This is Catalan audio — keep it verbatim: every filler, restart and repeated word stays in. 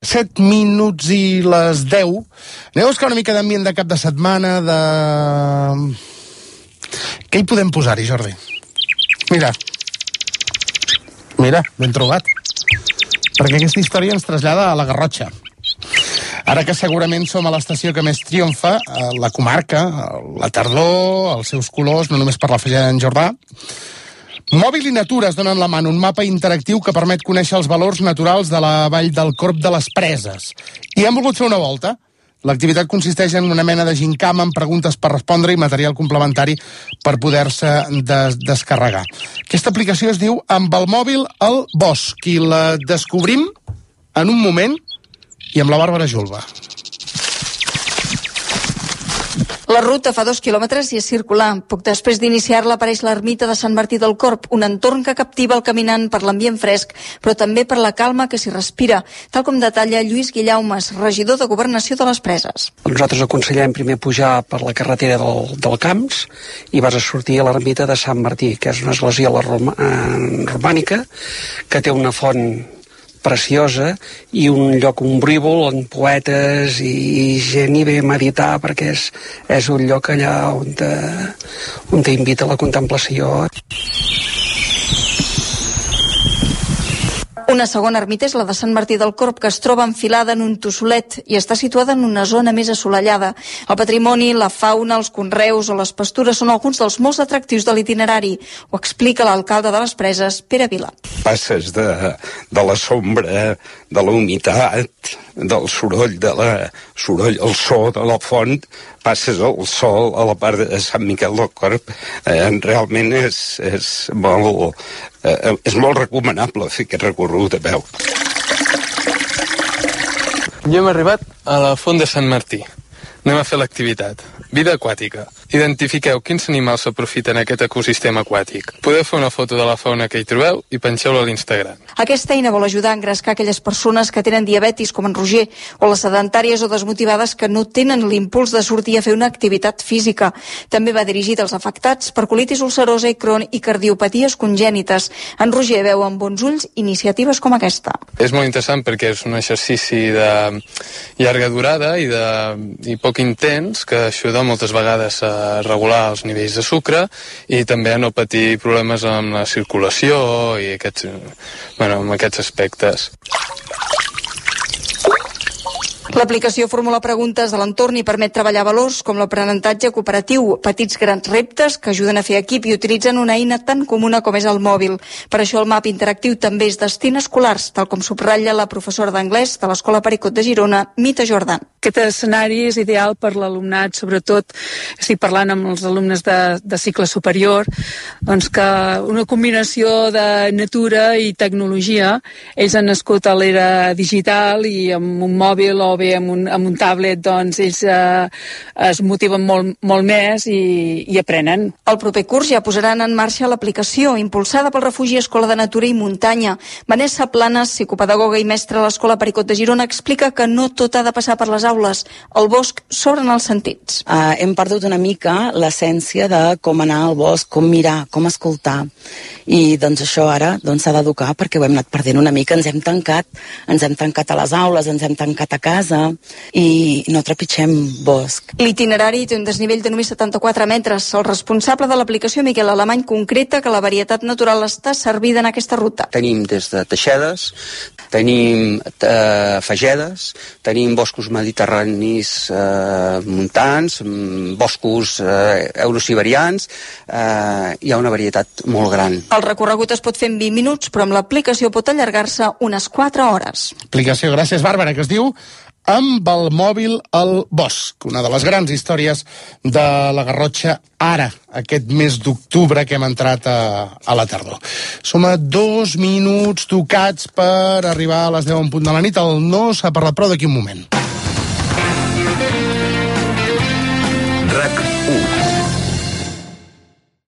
set minuts i les deu. Aneu a buscar una mica d'ambient de cap de setmana, de... Què hi podem posar-hi, Jordi? Mira. Mira, ben trobat. Perquè aquesta història ens trasllada a la Garrotxa. Ara que segurament som a l'estació que més triomfa, la comarca, la tardor, els seus colors, no només per la Fageda d'en Jordà, Mòbil i Natura es donen la mà en un mapa interactiu que permet conèixer els valors naturals de la vall del Corb de les Preses. I hem volgut fer una volta. L'activitat consisteix en una mena de gincama amb preguntes per respondre i material complementari per poder-se des descarregar. Aquesta aplicació es diu Amb el mòbil al bosc i la descobrim en un moment i amb la Bàrbara Julba. La ruta fa dos quilòmetres i és circular. Poc després d'iniciar-la apareix l'ermita de Sant Martí del Corb, un entorn que captiva el caminant per l'ambient fresc, però també per la calma que s'hi respira, tal com detalla Lluís Guillaumes, regidor de Governació de les Preses. Nosaltres aconsellem primer pujar per la carretera del, del Camps i vas a sortir a l'ermita de Sant Martí, que és una església rom eh, romànica que té una font preciosa i un lloc ombrívol on poetes i gent hi ve a meditar perquè és, és un lloc allà on te, on t'invita a la contemplació. Una segona ermita és la de Sant Martí del Corb, que es troba enfilada en un tossolet i està situada en una zona més assolellada. El patrimoni, la fauna, els conreus o les pastures són alguns dels molts atractius de l'itinerari. Ho explica l'alcalde de les Preses, Pere Vila. Passes de, de la sombra, de la humitat, del soroll, de la soroll, el so de la font, passes al sol a la part de Sant Miquel del Corb. Eh, realment és, és, molt, eh, és molt recomanable fer aquest recorregut a peu. Ja hem arribat a la font de Sant Martí. Anem a fer l'activitat. Vida aquàtica. Identifiqueu quins animals s'aprofiten en aquest ecosistema aquàtic. Podeu fer una foto de la fauna que hi trobeu i penxeu-la a l'Instagram. Aquesta eina vol ajudar a engrescar aquelles persones que tenen diabetis, com en Roger, o les sedentàries o desmotivades que no tenen l'impuls de sortir a fer una activitat física. També va dirigit als afectats per colitis ulcerosa i Crohn i cardiopaties congènites. En Roger veu amb bons ulls iniciatives com aquesta. És molt interessant perquè és un exercici de llarga durada i, de, i poc intens que ajuda moltes vegades a regular els nivells de sucre i també a no patir problemes amb la circulació i aquests, bueno, amb aquests aspectes. L'aplicació formula preguntes de l'entorn i permet treballar valors com l'aprenentatge cooperatiu, petits grans reptes que ajuden a fer equip i utilitzen una eina tan comuna com és el mòbil. Per això el mapa interactiu també és destin escolars, tal com subratlla la professora d'anglès de l'Escola Pericot de Girona, Mita Jordan. Aquest escenari és ideal per l'alumnat, sobretot estic parlant amb els alumnes de, de cicle superior, doncs que una combinació de natura i tecnologia, ells han nascut a l'era digital i amb un mòbil o bé amb un, amb un tablet, doncs ells eh, es motiven molt, molt més i, i aprenen. El proper curs ja posaran en marxa l'aplicació, impulsada pel Refugi Escola de Natura i Muntanya. Vanessa Planes, psicopedagoga i mestra a l'Escola Pericot de Girona, explica que no tot ha de passar per les aules. Al bosc s'obren els sentits. Uh, hem perdut una mica l'essència de com anar al bosc, com mirar, com escoltar. I doncs això ara s'ha doncs, d'educar perquè ho hem anat perdent una mica. Ens hem tancat, ens hem tancat a les aules, ens hem tancat a casa i no trepitgem bosc. L'itinerari té un desnivell de només setanta-quatre metres. El responsable de l'aplicació, Miquel Alemany, concreta que la varietat natural està servida en aquesta ruta. Tenim des de teixedes, tenim eh, fagedes, tenim boscos mediterranis eh, montans, boscos eh, eurosiberians, eh, hi ha una varietat molt gran. El recorregut es pot fer en vint minuts, però amb l'aplicació pot allargar-se unes quatre hores. Aplicació, gràcies Bàrbara, que es diu Amb el mòbil al bosc, una de les grans històries de la Garrotxa ara, aquest mes d'octubre que hem entrat a, a la tardor. Som a dos minuts tocats per arribar a les deu en punt de la nit. El no s'ha parlat prou d'aquí un moment.